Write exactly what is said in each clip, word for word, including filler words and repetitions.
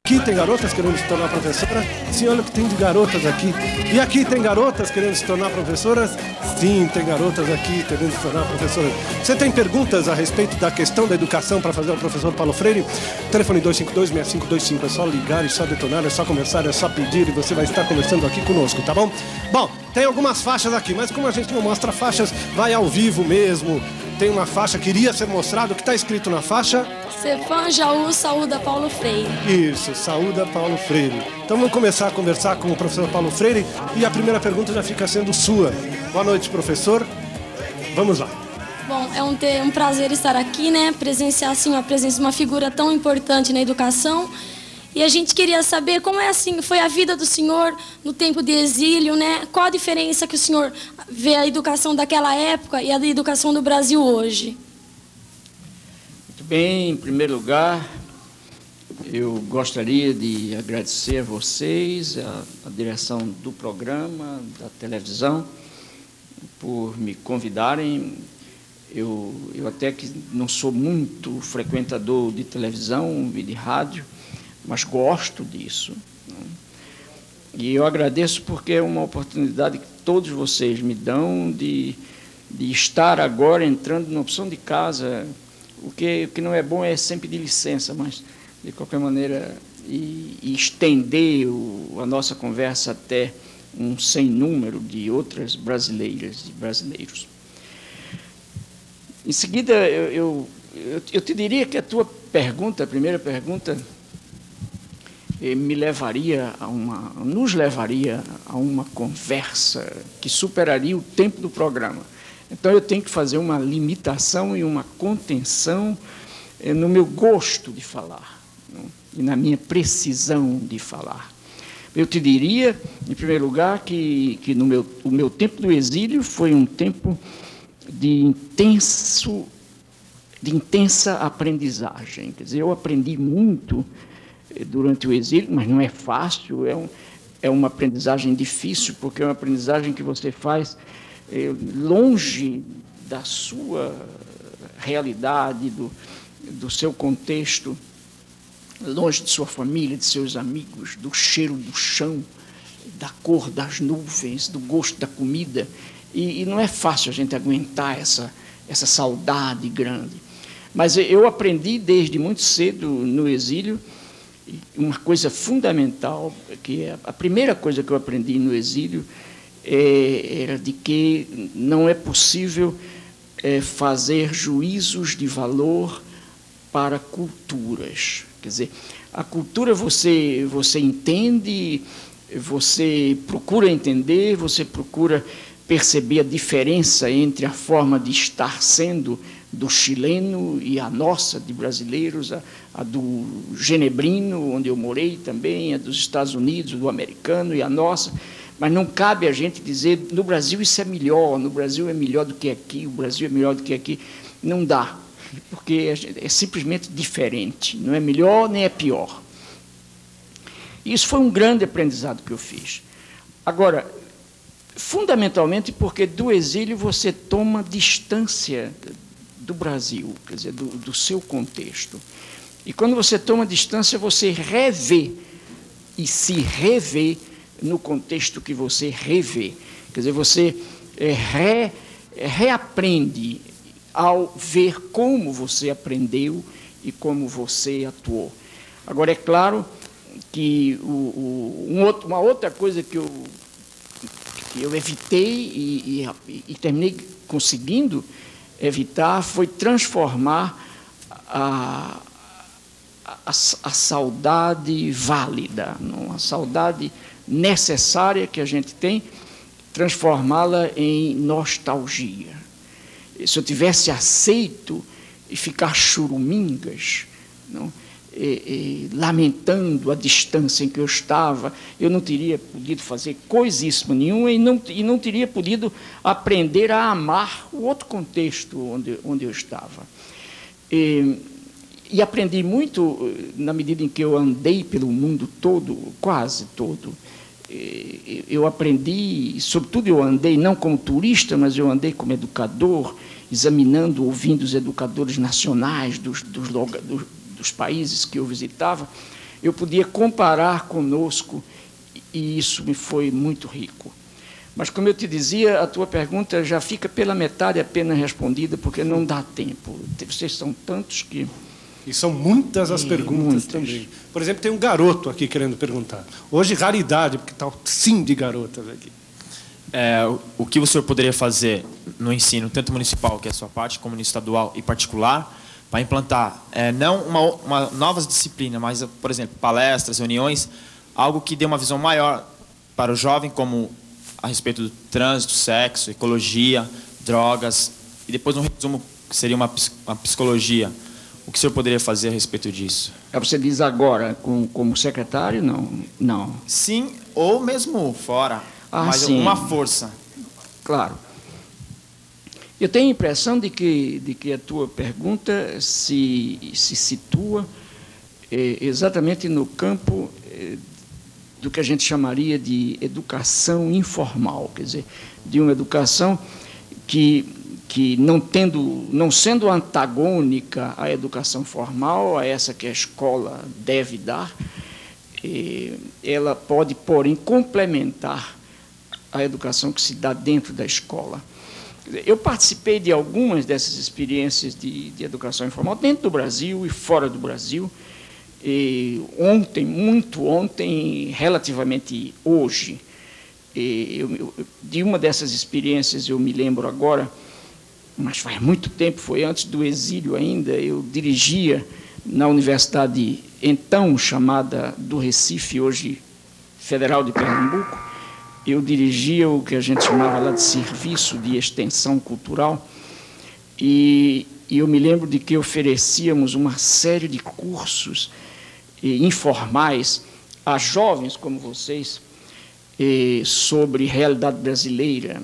Aqui tem garotas querendo se tornar professora? Sim, olha o que tem de garotas aqui. E aqui tem garotas querendo se tornar professoras? Sim, tem garotas aqui querendo se tornar professoras. Você tem perguntas a respeito da questão da educação para fazer ao professor Paulo Freire? Telefone dois cinco dois, seis cinco dois cinco. É só ligar, é só detonar, é só conversar, é só pedir e você vai estar conversando aqui conosco, tá bom? Bom, tem algumas faixas aqui, mas como a gente não mostra faixas, vai ao vivo mesmo. Tem uma faixa que iria ser mostrado. O que está escrito na faixa? Cefam Jaú saúda Paulo Freire. Isso, saúda Paulo Freire. Então vamos começar a conversar com o professor Paulo Freire e a primeira pergunta já fica sendo sua. Boa noite, professor. Vamos lá. Bom, é um, ter, um prazer estar aqui, né? Presenciar assim, a presença de uma figura tão importante na educação. E a gente queria saber como é assim, foi a vida do senhor no tempo de exílio, né? Qual a diferença que o senhor vê a educação daquela época e a da educação do Brasil hoje? Muito bem, em primeiro lugar, eu gostaria de agradecer a vocês, a, a direção do programa, da televisão, por me convidarem. Eu, eu até que não sou muito frequentador de televisão e de rádio, mas gosto disso. E eu agradeço porque é uma oportunidade que todos vocês me dão de, de estar agora entrando na opção de casa. O que, o que não é bom é sempre de licença, mas, de qualquer maneira, e, e estender o, a nossa conversa até um sem número de outras brasileiras e brasileiros. Em seguida, eu, eu, eu, eu te diria que a tua pergunta, a primeira pergunta, me levaria a uma, nos levaria a uma conversa que superaria o tempo do programa. Então, eu tenho que fazer uma limitação e uma contenção no meu gosto de falar, não? E na minha precisão de falar. Eu te diria, em primeiro lugar, que, que no meu, o meu tempo do exílio foi um tempo de intenso, de intensa aprendizagem. Quer dizer, eu aprendi muito durante o exílio, mas não é fácil, é, um, é uma aprendizagem difícil, porque é uma aprendizagem que você faz é, longe da sua realidade, do, do seu contexto, longe de sua família, de seus amigos, do cheiro do chão, da cor das nuvens, do gosto da comida, e, e não é fácil a gente aguentar essa, essa saudade grande. Mas eu aprendi desde muito cedo no exílio uma coisa fundamental, que é a primeira coisa que eu aprendi no exílio, é, era de que não é possível é, fazer juízos de valor para culturas. Quer dizer, a cultura você, você entende, você procura entender, você procura perceber a diferença entre a forma de estar sendo do chileno e a nossa, de brasileiros, a, a do genebrino, onde eu morei também, a dos Estados Unidos, do americano e a nossa, mas não cabe a gente dizer, no Brasil isso é melhor, no Brasil é melhor do que aqui, o Brasil é melhor do que aqui. Não dá, porque é simplesmente diferente, não é melhor nem é pior. Isso foi um grande aprendizado que eu fiz. Agora, fundamentalmente porque do exílio você toma distância do Brasil, quer dizer, do, do seu contexto. E quando você toma distância, você revê e se revê no contexto que você revê. Quer dizer, você é, re, é, reaprende ao ver como você aprendeu e como você atuou. Agora, é claro que o, o, um outro, uma outra coisa que eu, que eu evitei e, e, e terminei conseguindo evitar foi transformar a, a, a saudade válida, não? A saudade necessária que a gente tem, transformá-la em nostalgia. Se eu tivesse aceito e ficar churumingas, não? E, e, lamentando a distância em que eu estava, eu não teria podido fazer coisíssima nenhuma e não, e não teria podido aprender a amar o outro contexto onde, onde eu estava. E, e aprendi muito na medida em que eu andei pelo mundo todo, quase todo. E, eu aprendi, sobretudo eu andei não como turista, mas eu andei como educador, examinando, ouvindo os educadores nacionais dos, dos, dos dos países que eu visitava, eu podia comparar conosco, e isso me foi muito rico. Mas, como eu te dizia, a tua pergunta já fica pela metade apenas respondida, porque não dá tempo. Vocês são tantos que... E são muitas as E perguntas muitas. também. Por exemplo, tem um garoto aqui querendo perguntar. Hoje, raridade, porque está sim de garotas aqui. É, o- o que o senhor poderia fazer no ensino, tanto municipal, que é a sua parte, como no estadual e particular, para implantar, é, não uma, uma novas disciplinas, mas, por exemplo, palestras, reuniões, algo que dê uma visão maior para o jovem, como a respeito do trânsito, sexo, ecologia, drogas, e depois um resumo que seria uma, ps- uma psicologia. O que o senhor poderia fazer a respeito disso? É, você diz agora, com, como secretário? Não, não. Sim, ou mesmo fora, Ah, mas sim. uma força. Claro. Eu tenho a impressão de que, de que a tua pergunta se, se situa eh, exatamente no campo eh, do que a gente chamaria de educação informal, quer dizer, de uma educação que, que não, tendo, não sendo antagônica à educação formal, a essa que a escola deve dar, eh, ela pode, porém, complementar a educação que se dá dentro da escola. Eu participei de algumas dessas experiências de, de educação informal, dentro do Brasil e fora do Brasil. E ontem, muito ontem, relativamente hoje, e eu, eu, de uma dessas experiências eu me lembro agora, mas faz muito tempo, foi antes do exílio ainda, eu dirigia na universidade então chamada do Recife, hoje Federal de Pernambuco. Eu dirigia o que a gente chamava lá de serviço de extensão cultural, e, e eu me lembro de que oferecíamos uma série de cursos eh, informais a jovens como vocês eh, sobre realidade brasileira,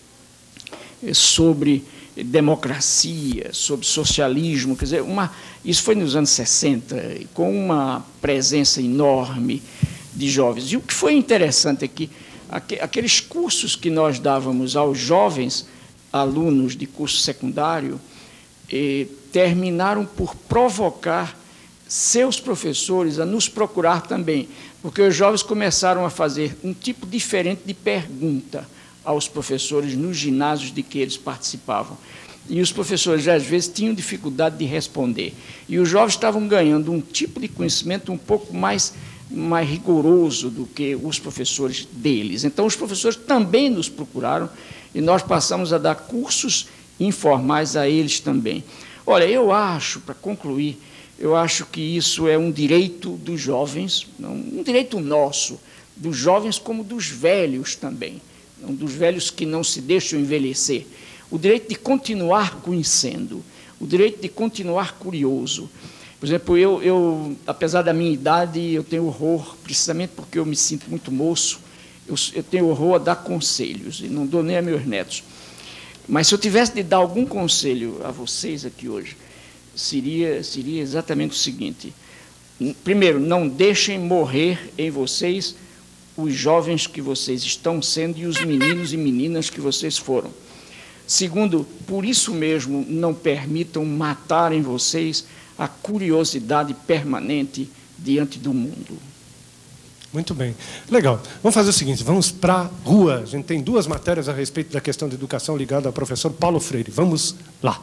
eh, sobre democracia, sobre socialismo, quer dizer, uma, isso foi nos anos sessenta, com uma presença enorme de jovens. E o que foi interessante é que aqueles cursos que nós dávamos aos jovens alunos de curso secundário eh, terminaram por provocar seus professores a nos procurar também, porque os jovens começaram a fazer um tipo diferente de pergunta aos professores nos ginásios de que eles participavam. E os professores, às vezes, tinham dificuldade de responder. E os jovens estavam ganhando um tipo de conhecimento um pouco mais mais rigoroso do que os professores deles. Então, os professores também nos procuraram e nós passamos a dar cursos informais a eles também. Olha, eu acho, para concluir, eu acho que isso é um direito dos jovens, um direito nosso, dos jovens como dos velhos também, dos velhos que não se deixam envelhecer, o direito de continuar conhecendo, o direito de continuar curioso. Por exemplo, eu, eu, apesar da minha idade, eu tenho horror, precisamente porque eu me sinto muito moço, eu, eu tenho horror a dar conselhos, e não dou nem a meus netos. Mas se eu tivesse de dar algum conselho a vocês aqui hoje, seria, seria exatamente o seguinte. Primeiro, não deixem morrer em vocês os jovens que vocês estão sendo e os meninos e meninas que vocês foram. Segundo, por isso mesmo, não permitam matar em vocês a curiosidade permanente diante do mundo. Muito bem. Legal. Vamos fazer o seguinte, vamos para a rua. A gente tem duas matérias a respeito da questão de educação ligada ao professor Paulo Freire. Vamos lá.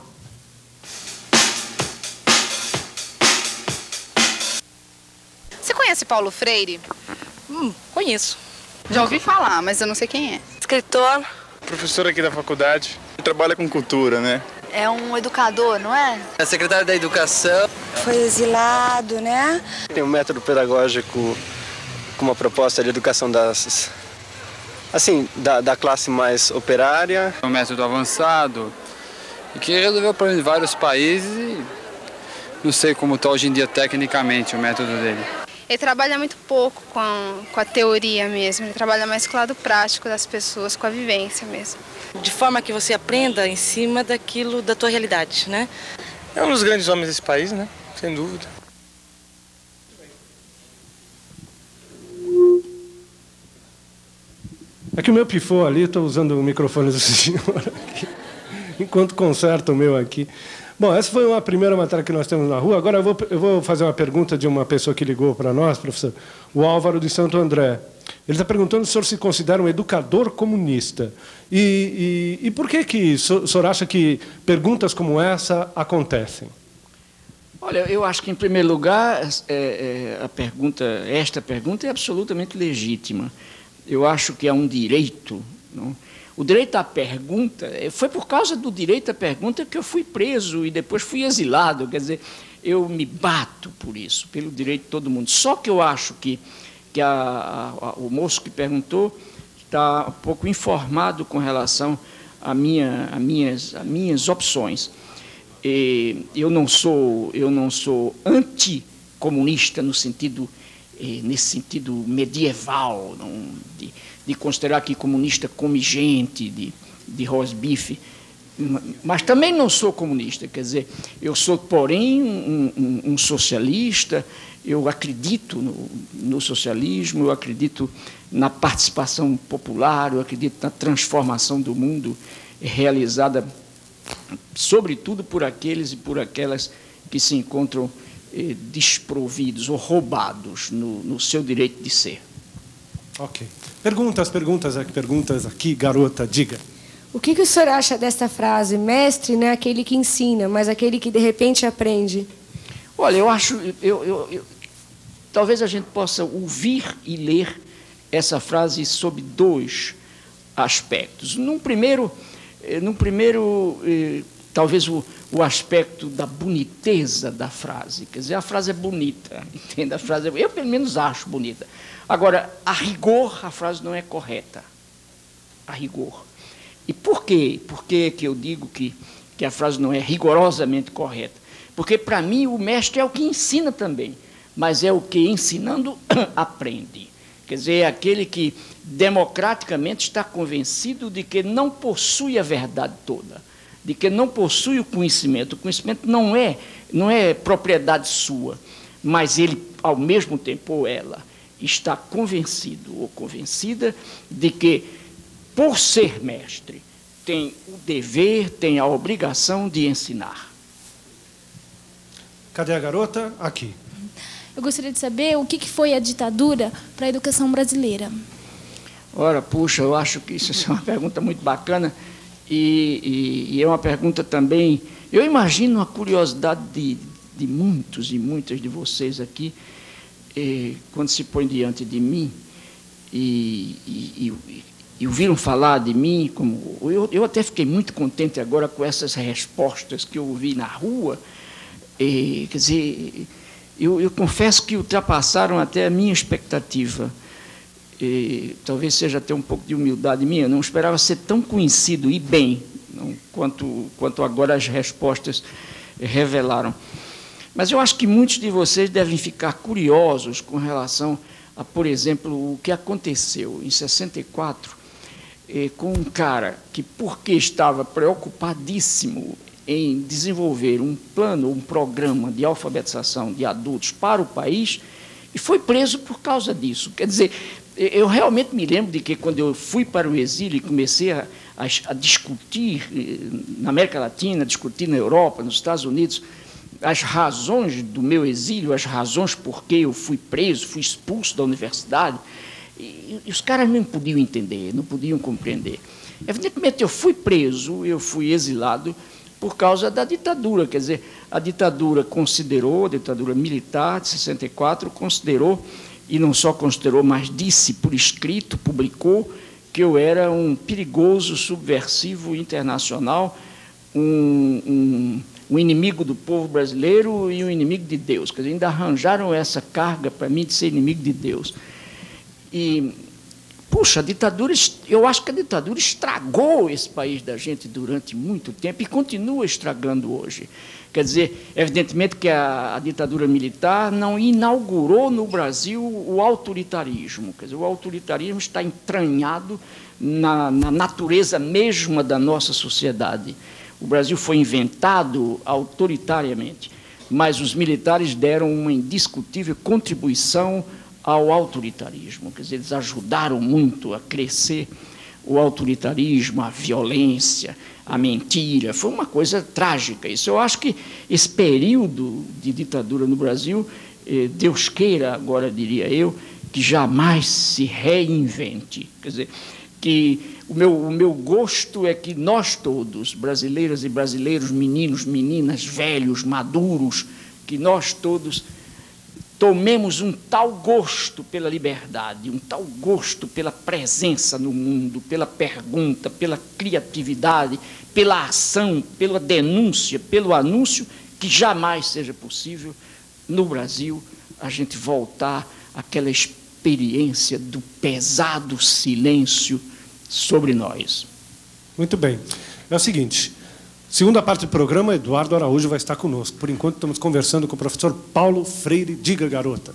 Você conhece Paulo Freire? Hum, conheço. Já ouvi falar, mas eu não sei quem é. Escritor. Professor aqui da faculdade. Ele trabalha com cultura, né? É um educador, não é? É secretário da Educação. Foi exilado, né? Tem um método pedagógico com uma proposta de educação das, assim, da, da classe mais operária. É um método avançado e que resolveu para vários países e não sei como está hoje em dia tecnicamente o método dele. Ele trabalha muito pouco com a, com a teoria mesmo, ele trabalha mais com o lado prático das pessoas, com a vivência mesmo. De forma que você aprenda em cima daquilo, da tua realidade, né? É um dos grandes homens desse país, né? Sem dúvida. É que o meu pifou ali, estou usando o microfone do senhor aqui. enquanto conserto o meu aqui. Bom, essa foi uma primeira matéria que nós temos na rua. Agora eu vou, eu vou fazer uma pergunta de uma pessoa que ligou para nós, professor, o Álvaro de Santo André. Ele está perguntando se o senhor se considera um educador comunista. E, e, e por que, que o senhor acha que perguntas como essa acontecem? Olha, eu acho que, em primeiro lugar, é, é, a pergunta, esta pergunta é absolutamente legítima. Eu acho que é um direito. Não? O direito à pergunta, foi por causa do direito à pergunta que eu fui preso e depois fui exilado. Quer dizer, eu me bato por isso, pelo direito de todo mundo. Só que eu acho que, que a, a, o moço que perguntou está um pouco informado com relação a, minha, a, minhas, a minhas opções. E eu não sou, eu não sou anticomunista no sentido, nesse sentido medieval, não, de, de considerar que comunista come gente, de, de rosbife, mas também não sou comunista, quer dizer, eu sou, porém, um, um, um socialista, eu acredito no, no socialismo, eu acredito na participação popular, eu acredito na transformação do mundo realizada sobretudo por aqueles e por aquelas que se encontram eh, desprovidos ou roubados no, no seu direito de ser. Ok. Perguntas, perguntas, perguntas aqui, garota, diga. O que, que o senhor acha desta frase? Mestre não é aquele que ensina, mas aquele que de repente aprende. Olha, eu acho... Eu, eu, eu, talvez a gente possa ouvir e ler essa frase sob dois aspectos. Num primeiro... Num primeiro, eh, talvez o, o aspecto da boniteza da frase. Quer dizer, a frase é bonita, entende? A frase é, eu, pelo menos, acho bonita. Agora, a rigor, a frase não é correta. A rigor. E por quê? Por que que eu digo que, que a frase não é rigorosamente correta? Porque, para mim, o mestre é o que ensina também, mas é o que, ensinando, aprende. Quer dizer, é aquele que democraticamente está convencido de que não possui a verdade toda, de que não possui o conhecimento. O conhecimento não é, não é propriedade sua, mas ele, ao mesmo tempo, ou ela, está convencido ou convencida de que, por ser mestre, tem o dever, tem a obrigação de ensinar. Cadê a garota? Aqui. Eu gostaria de saber o que foi a ditadura para a educação brasileira. Ora, puxa, eu acho que isso é uma pergunta muito bacana e, e, e é uma pergunta também... Eu imagino a curiosidade de, de muitos e muitas de vocês aqui, eh, quando se põem diante de mim e, e, e, e ouviram falar de mim, como eu, eu até fiquei muito contente agora com essas respostas que eu ouvi na rua, eh, quer dizer... Eu, eu confesso que ultrapassaram até a minha expectativa. E, talvez seja até um pouco de humildade minha. Eu não esperava ser tão conhecido e bem, não, quanto, quanto agora as respostas revelaram. Mas eu acho que muitos de vocês devem ficar curiosos com relação a, por exemplo, o que aconteceu em sessenta e quatro eh, com um cara que, porque estava preocupadíssimo em desenvolver um plano, um programa de alfabetização de adultos para o país, e foi preso por causa disso. Quer dizer, eu realmente me lembro de que, quando eu fui para o exílio e comecei a, a, a discutir na América Latina, discutir na Europa, nos Estados Unidos, as razões do meu exílio, as razões por que eu fui preso, fui expulso da universidade, e, e os caras não podiam entender, não podiam compreender. Evidentemente, eu fui preso, eu fui exilado, por causa da ditadura. Quer dizer, a ditadura considerou, a ditadura militar de sessenta e quatro, considerou, e não só considerou, mas disse por escrito, publicou, que eu era um perigoso subversivo internacional, um, um, um inimigo do povo brasileiro e um inimigo de Deus. Quer dizer, ainda arranjaram essa carga para mim de ser inimigo de Deus. E... Puxa, a ditadura, eu acho que a ditadura estragou esse país da gente durante muito tempo e continua estragando hoje. Quer dizer, evidentemente que a, a ditadura militar não inaugurou no Brasil o autoritarismo. Quer dizer, o autoritarismo está entranhado na, na natureza mesma da nossa sociedade. O Brasil foi inventado autoritariamente, mas os militares deram uma indiscutível contribuição ao autoritarismo. Quer dizer, eles ajudaram muito a crescer o autoritarismo, a violência, a mentira. Foi uma coisa trágica isso. Eu acho que esse período de ditadura no Brasil, eh, Deus queira, agora diria eu, que jamais se reinvente. Quer dizer, que o meu, o meu gosto é que nós todos, brasileiras e brasileiros, meninos, meninas, velhos, maduros, que nós todos tomemos um tal gosto pela liberdade, um tal gosto pela presença no mundo, pela pergunta, pela criatividade, pela ação, pela denúncia, pelo anúncio, que jamais seja possível, no Brasil, a gente voltar àquela experiência do pesado silêncio sobre nós. Muito bem. É o seguinte, segunda parte do programa, Eduardo Araújo vai estar conosco. Por enquanto, estamos conversando com o professor Paulo Freire. Diga, garota.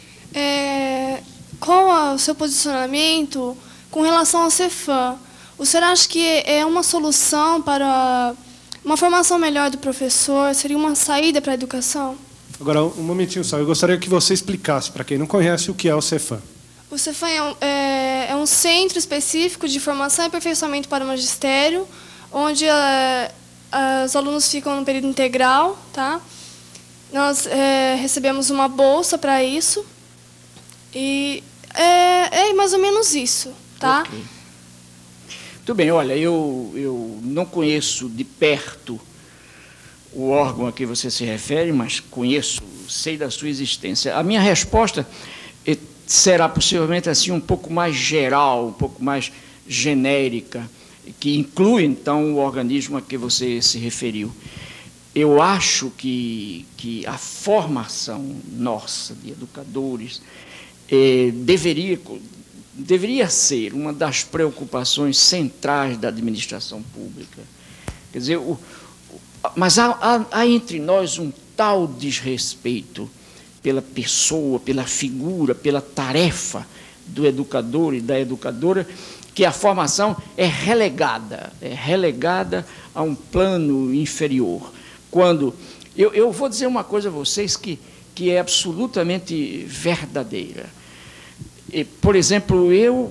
É, qual é o seu posicionamento com relação ao Cefam? O senhor acha que é uma solução para uma formação melhor do professor? Seria uma saída para a educação? Agora, um momentinho só. Eu gostaria que você explicasse, para quem não conhece, o que é o Cefam. O Cefam é um, é, é um centro específico de formação e aperfeiçoamento para o magistério, onde é, os alunos ficam no período integral, tá? Nós é, recebemos uma bolsa para isso e é, é mais ou menos isso, tá? Okay. Muito bem, olha, eu, eu não conheço de perto o órgão a que você se refere, mas conheço, sei da sua existência. A minha resposta é, será possivelmente assim um pouco mais geral, um pouco mais genérica, que inclui, então, o organismo a que você se referiu. Eu acho que, que a formação nossa de educadores eh, deveria, deveria ser uma das preocupações centrais da administração pública. Quer dizer, o, o, mas há, há, há entre nós um tal desrespeito pela pessoa, pela figura, pela tarefa do educador e da educadora, que a formação é relegada, é relegada a um plano inferior. Quando eu, eu vou dizer uma coisa a vocês que, que é absolutamente verdadeira. E, por exemplo, eu,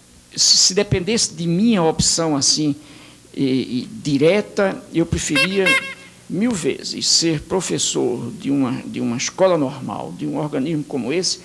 se dependesse de minha opção assim, e, e, direta, eu preferia mil vezes ser professor de uma, de uma escola normal, de um organismo como esse,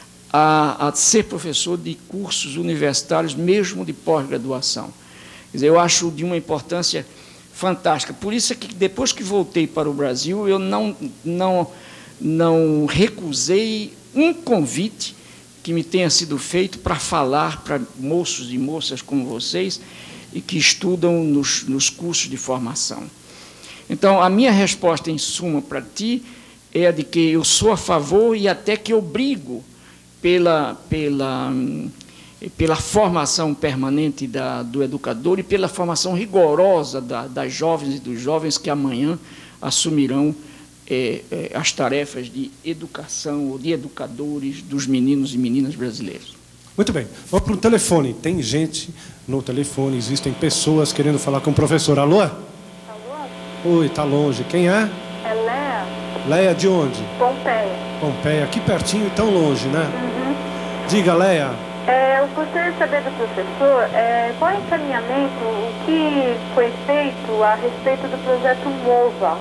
A, a ser professor de cursos universitários, mesmo de pós-graduação. Quer dizer, eu acho de uma importância fantástica. Por isso é que, depois que voltei para o Brasil, eu não, não, não recusei um convite que me tenha sido feito para falar para moços e moças como vocês e que estudam nos, nos cursos de formação. Então, a minha resposta, em suma, para ti, é a de que eu sou a favor e até que obrigo Pela, pela, pela formação permanente da, do educador e pela formação rigorosa da, das jovens e dos jovens que amanhã assumirão é, é, as tarefas de educação ou de educadores dos meninos e meninas brasileiros. Muito bem. Vamos para o telefone. Tem gente no telefone, existem pessoas querendo falar com o professor. Alô? Alô? Oi, está longe. Quem é? É Léa. Léa de onde? Pompeia. Pompeia, aqui pertinho e tão longe, né? Uhum. Diga, Léa. É, eu gostaria de saber do professor é, qual é o encaminhamento, o que foi feito a respeito do projeto MOVA.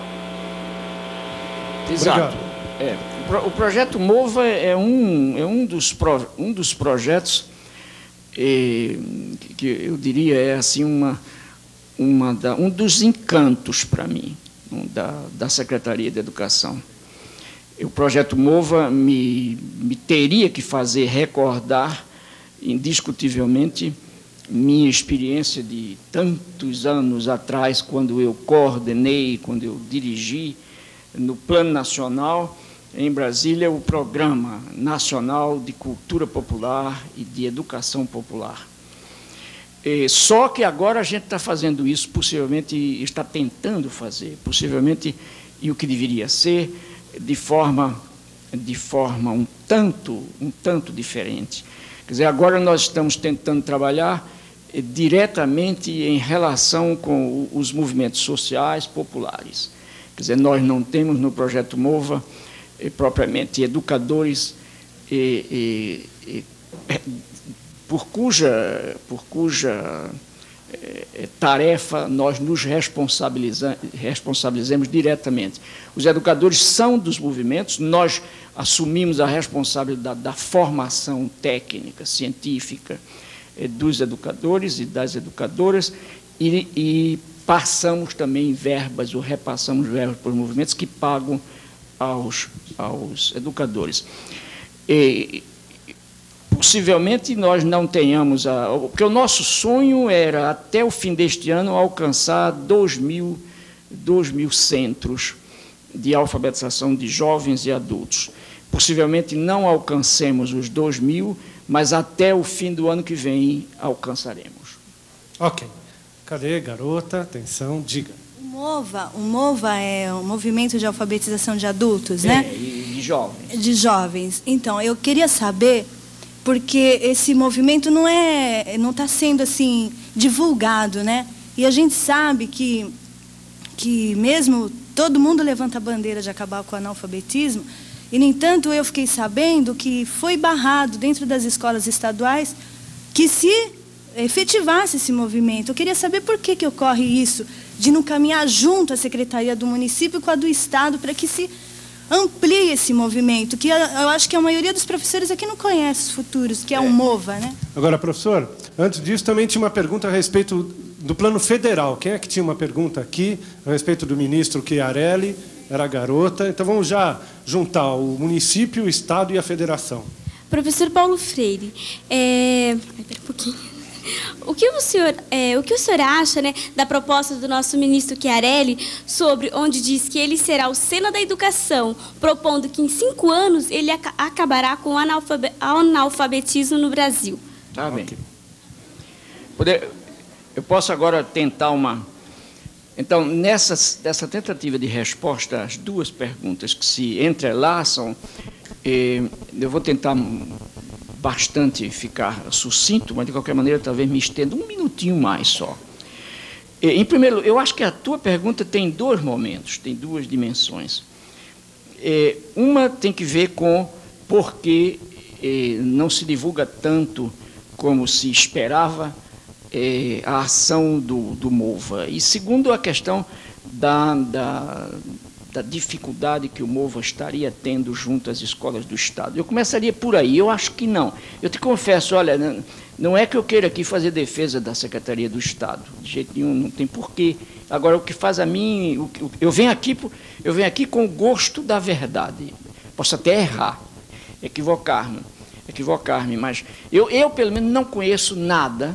Exato. É, o projeto MOVA é um, é um, dos, pro, um dos projetos é, que eu diria é assim uma, uma da, um dos encantos para mim um, da, da Secretaria de Educação. O projeto MOVA me, me teria que fazer recordar, indiscutivelmente, minha experiência de tantos anos atrás, quando eu coordenei, quando eu dirigi, no Plano Nacional, em Brasília, o Programa Nacional de Cultura Popular e de Educação Popular. E, só que agora a gente está fazendo isso, possivelmente, está tentando fazer, possivelmente, e o que deveria ser, de forma, de forma um tanto, um tanto diferente. Quer dizer, agora nós estamos tentando trabalhar eh, diretamente em relação com o, os movimentos sociais populares. Quer dizer, nós não temos no projeto MOVA eh, propriamente educadores eh, eh, eh, por cuja, por cuja é, tarefa nós nos responsabiliza, responsabilizamos diretamente. Os educadores são dos movimentos, nós assumimos a responsabilidade da formação técnica, científica é, dos educadores e das educadoras e, e passamos também verbas, ou repassamos verbas para os movimentos que pagam aos, aos educadores. E, possivelmente nós não tenhamos, a, porque o nosso sonho era, até o fim deste ano, alcançar dois mil, dois mil centros de alfabetização de jovens e adultos. Possivelmente não alcancemos os dois mil, mas até o fim do ano que vem alcançaremos. Ok. Cadê, garota? Atenção, diga. O MOVA, o MOVA é um movimento de alfabetização de adultos, é, né? E de jovens. De jovens. Então, eu queria saber, porque esse movimento não é, não está sendo assim divulgado, né? E a gente sabe que, que mesmo todo mundo levanta a bandeira de acabar com o analfabetismo, e, no entanto, eu fiquei sabendo que foi barrado dentro das escolas estaduais que se efetivasse esse movimento. Eu queria saber por que, que ocorre isso, de não caminhar junto à Secretaria do Município com a do Estado, para que se amplie esse movimento, que eu acho que a maioria dos professores aqui não conhece os futuros, que é, é. o MOVA, né? Agora, professor, antes disso também tinha uma pergunta a respeito do plano federal. Quem é que tinha uma pergunta aqui a respeito do ministro Chiarelli? Era a garota. Então vamos já juntar o município, o Estado e a federação. Professor Paulo Freire, é... Ai, pera um pouquinho. O que o senhor, é, o que o senhor acha, né, da proposta do nosso ministro Chiarelli, sobre onde diz que ele será o Senna da Educação, propondo que em cinco anos ele ac acabará com o analfabe analfabetismo no Brasil? Tá bem. Poder, eu posso agora tentar uma... Então, nessa, nessa tentativa de resposta às duas perguntas que se entrelaçam, eh, eu vou tentar bastante ficar sucinto, mas de qualquer maneira talvez me estenda um minutinho mais só. Em primeiro lugar, eu acho que a tua pergunta tem dois momentos, tem duas dimensões. Uma tem que ver com por que não se divulga tanto como se esperava a ação do, do MOVA. E segundo, a questão da, da da dificuldade que o MOVA estaria tendo junto às escolas do Estado. Eu começaria por aí, eu acho que não. Eu te confesso, olha, não é que eu queira aqui fazer defesa da Secretaria do Estado, de jeito nenhum, não tem porquê. Agora, o que faz a mim, eu venho aqui, eu venho aqui com o gosto da verdade. Posso até errar, equivocar-me, equivocar-me, mas eu, eu, pelo menos, não conheço nada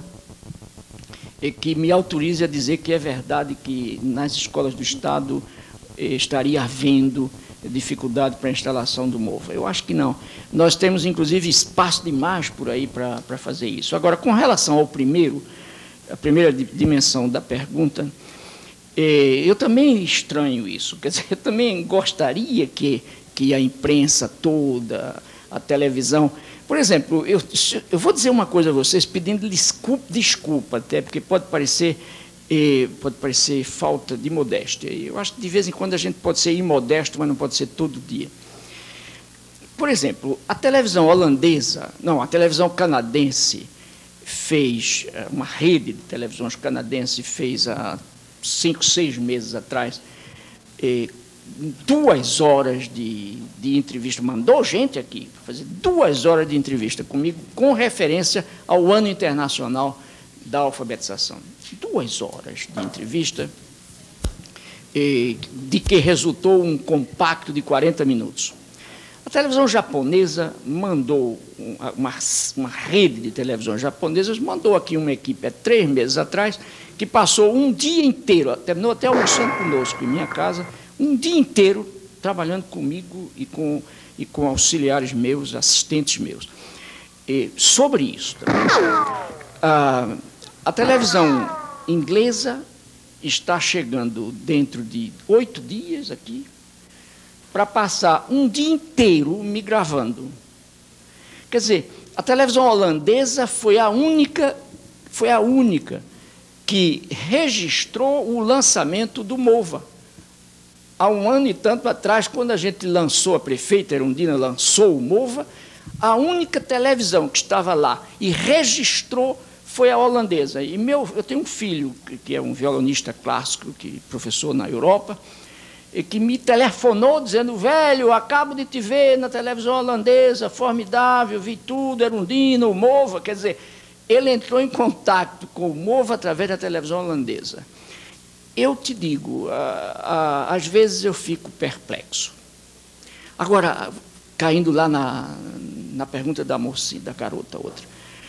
que me autorize a dizer que é verdade que nas escolas do Estado estaria havendo dificuldade para a instalação do MOVA. Eu acho que não. Nós temos, inclusive, espaço demais por aí para, para fazer isso. Agora, com relação ao primeiro, a primeira dimensão da pergunta, eh, eu também estranho isso. Quer dizer, eu também gostaria que, que a imprensa toda, a televisão... Por exemplo, eu, eu vou dizer uma coisa a vocês, pedindo desculpa, desculpa até, porque pode parecer... E pode parecer falta de modéstia. Eu acho que de vez em quando a gente pode ser imodesto, mas não pode ser todo dia. Por exemplo, a televisão holandesa, não, a televisão canadense fez, uma rede de televisões canadense fez há cinco, seis meses atrás, duas horas de, de entrevista, mandou gente aqui para fazer duas horas de entrevista comigo, com referência ao Ano Internacional da Alfabetização. Duas horas de entrevista, de que resultou um compacto de quarenta minutos. A televisão japonesa mandou, uma, uma rede de televisões japonesas mandou aqui uma equipe, há três meses atrás, que passou um dia inteiro, terminou até almoçando conosco em minha casa, um dia inteiro trabalhando comigo e com, e com auxiliares meus, assistentes meus. E sobre isso também. Ah, A televisão inglesa está chegando dentro de oito dias aqui para passar um dia inteiro me gravando. Quer dizer, a televisão holandesa foi a única, foi a única que registrou o lançamento do MOVA. Há um ano e tanto atrás, quando a gente lançou, a prefeita Erundina lançou o MOVA, A única televisão que estava lá e registrou foi a holandesa. E meu, eu tenho um filho, que é um violonista clássico, que é professor na Europa, e que me telefonou dizendo: velho, acabo de te ver na televisão holandesa, formidável, vi tudo, Erundina, o Mova. Quer dizer, ele entrou em contato com o Mova através da televisão holandesa. Eu te digo, a, a, às vezes eu fico perplexo. Agora, caindo lá na, na pergunta da mocinha, da garota, outra.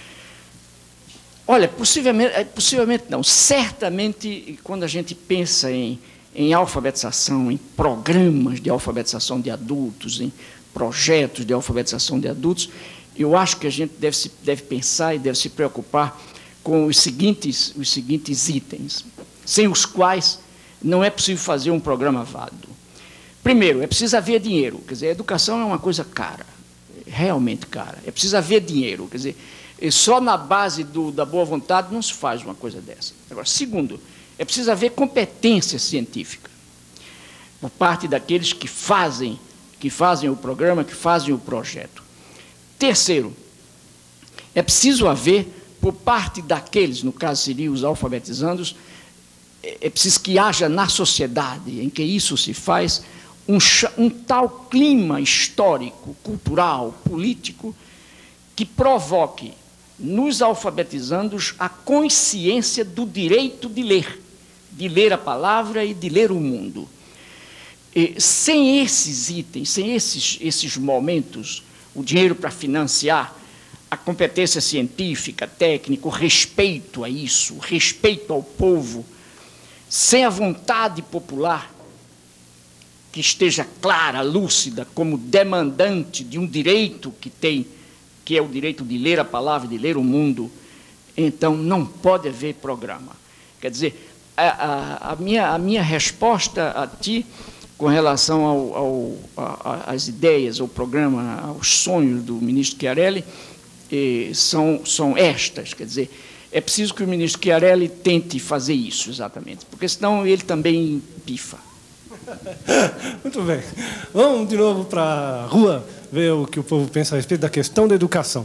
Olha, possivelmente, possivelmente não, certamente, quando a gente pensa em, em alfabetização, em programas de alfabetização de adultos, em projetos de alfabetização de adultos, eu acho que a gente deve, se, deve pensar e deve se preocupar com os seguintes, os seguintes itens, sem os quais não é possível fazer um programa válido. Primeiro, é preciso haver dinheiro. Quer dizer, a educação é uma coisa cara, realmente cara. É preciso haver dinheiro. Quer dizer, só na base do, da boa vontade não se faz uma coisa dessa. Agora, segundo, é preciso haver competência científica por parte daqueles que fazem, que fazem o programa, que fazem o projeto. Terceiro, é preciso haver, por parte daqueles, no caso seriam os alfabetizandos, é preciso que haja na sociedade em que isso se faz um, um tal clima histórico, cultural, político, que provoque nos alfabetizandos a consciência do direito de ler, de ler a palavra e de ler o mundo. E, sem esses itens, sem esses, esses momentos, o dinheiro para financiar, a competência científica, técnica, o respeito a isso, o respeito ao povo, sem a vontade popular que esteja clara, lúcida, como demandante de um direito que tem, que é o direito de ler a palavra, de ler o mundo, então não pode haver programa. Quer dizer, a, a, a, minha, a minha resposta a ti, com relação ao, ao, a, às ideias, ao programa, aos sonhos do ministro Chiarelli, eh, são, são estas. Quer dizer, é preciso que o ministro Chiarelli tente fazer isso, exatamente, porque senão ele também pifa. Muito bem. Vamos de novo para a rua ver o que o povo pensa a respeito da questão da educação.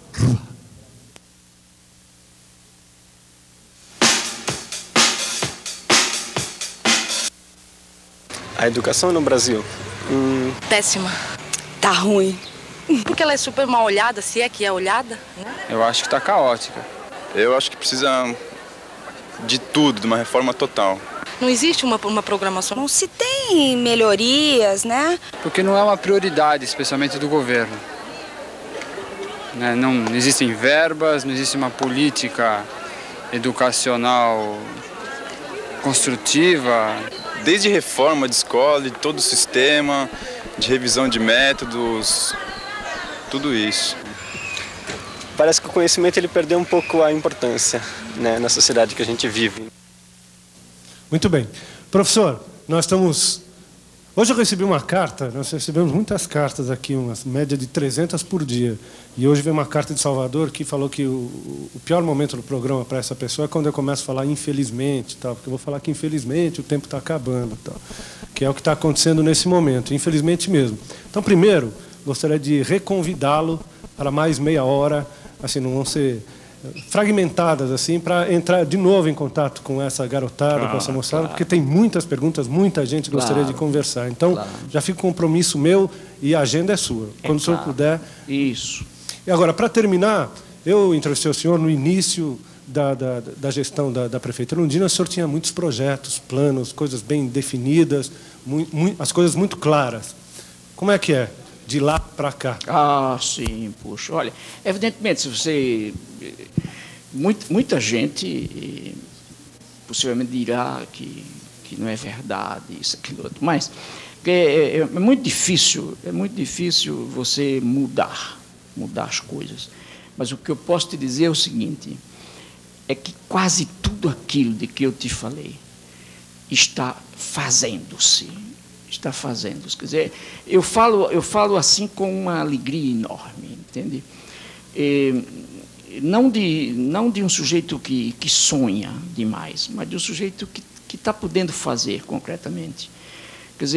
A educação no Brasil? Hum... Péssima. Tá ruim. Porque ela é super mal olhada, se é que é olhada, né? Eu acho que tá caótica. Eu acho que precisa de tudo, de uma reforma total. Não existe uma, uma programação. Não se tem melhorias, né? Porque não é uma prioridade, especialmente do governo. Né? Não, não existem verbas, não existe uma política educacional construtiva. Desde reforma de escola, de todo o sistema, de revisão de métodos, tudo isso. Parece que o conhecimento ele perdeu um pouco a importância, né, na sociedade que a gente vive. Muito bem. Professor, nós estamos... Hoje eu recebi uma carta, nós recebemos muitas cartas aqui, uma média de trezentas por dia. E hoje veio uma carta de Salvador que falou que o, o pior momento do programa para essa pessoa é quando eu começo a falar infelizmente, tal, porque eu vou falar que infelizmente o tempo está acabando, tal, que é o que está acontecendo nesse momento, infelizmente mesmo. Então, primeiro, gostaria de reconvidá-lo para mais meia hora, assim, não vão ser fragmentadas, assim, para entrar de novo em contato com essa garotada, claro, com essa moçada, claro, porque tem muitas perguntas, muita gente gostaria claro, de conversar. Então, claro, já fica um compromisso meu e a agenda é sua. É quando claro, o senhor puder. Isso. E agora, para terminar, eu entrevistei o senhor no início da, da, da gestão da, da prefeita Erundina. O senhor tinha muitos projetos, planos, coisas bem definidas, muito, muito, as coisas muito claras. Como é que é? De lá para cá. Ah, sim, puxa. Olha, evidentemente, se você... Muita, muita gente possivelmente dirá que, que não é verdade, isso, aquilo, outro. Mas é, é muito difícil, é muito difícil você mudar, mudar as coisas. Mas o que eu posso te dizer é o seguinte, é que quase tudo aquilo de que eu te falei está fazendo-se. Está fazendo-se. Quer dizer, eu falo, eu falo assim com uma alegria enorme, entende? E, não, de, não de um sujeito que, que sonha demais, mas de um sujeito que está podendo fazer concretamente. Quer dizer,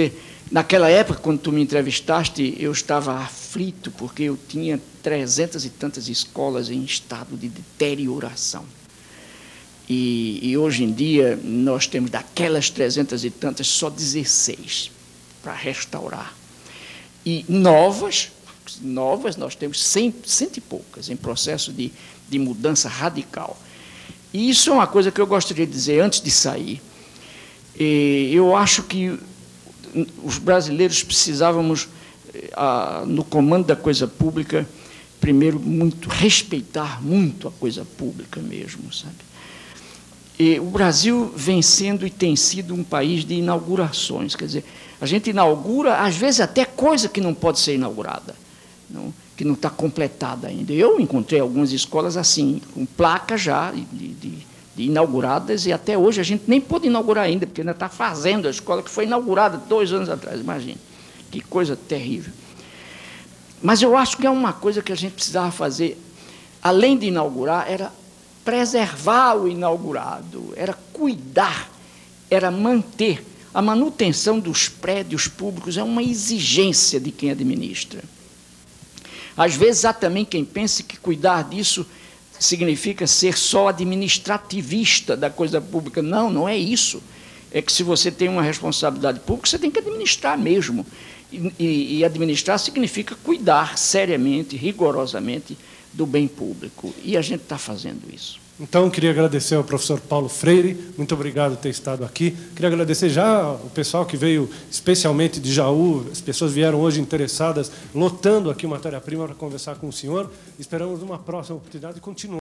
Naquela época, quando tu me entrevistaste, eu estava aflito, porque eu tinha trezentas e tantas escolas em estado de deterioração. E, e hoje em dia, nós temos daquelas trezentas e tantas, só dezesseis para restaurar. E novas, novas nós temos cem, cento e poucas, em processo de, de mudança radical. E isso é uma coisa que eu gostaria de dizer antes de sair. E eu acho que os brasileiros precisávamos, no comando da coisa pública, primeiro, muito, respeitar muito a coisa pública mesmo, sabe? E o Brasil vem sendo e tem sido um país de inaugurações, quer dizer, a gente inaugura, às vezes, até coisa que não pode ser inaugurada, não, que não está completada ainda. Eu encontrei algumas escolas assim, com placas já de, de, de inauguradas, e até hoje a gente nem pôde inaugurar ainda, porque ainda está fazendo a escola que foi inaugurada dois anos atrás, imagina. Que coisa terrível. Mas eu acho que é uma coisa que a gente precisava fazer, além de inaugurar, era preservar o inaugurado, era cuidar, era manter. A manutenção dos prédios públicos é uma exigência de quem administra. Às vezes há também quem pense que cuidar disso significa ser só administrativista da coisa pública. Não, não é isso. É que se você tem uma responsabilidade pública, você tem que administrar mesmo. E, e, e administrar significa cuidar seriamente, rigorosamente, do bem público. E a gente está fazendo isso. Então, queria agradecer ao professor Paulo Freire, muito obrigado por ter estado aqui. Queria agradecer já o pessoal que veio especialmente de Jaú, as pessoas vieram hoje interessadas, lotando aqui o Matéria-Prima para conversar com o senhor. Esperamos uma próxima oportunidade de continuar.